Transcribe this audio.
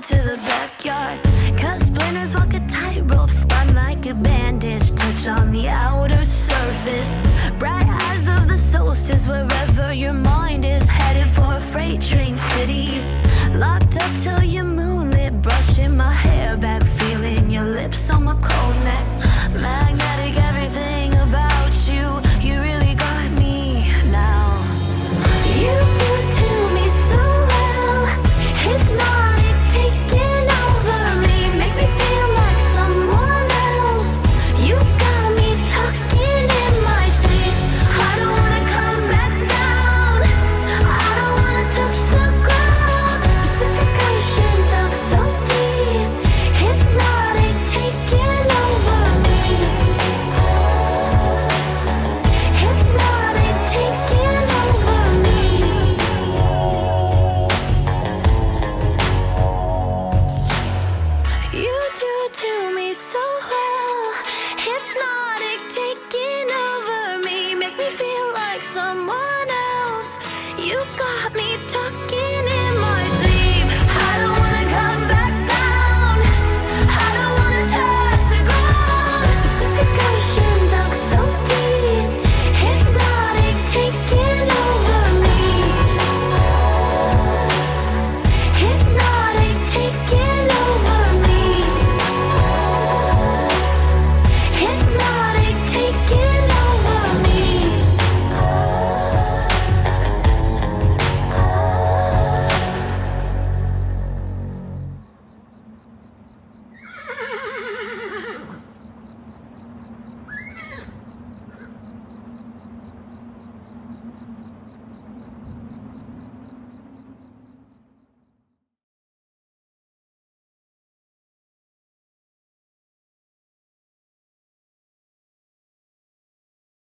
to the backyard. Cut splinters, walk a tightrope, spun like a bandage. Touch on the outer surface. Bright eyes of the solstice, wherever your mind is. Headed for a freight train city. Locked up till you're moonlit, brushing my hair back, feeling your lips on my cold neck. Magnetic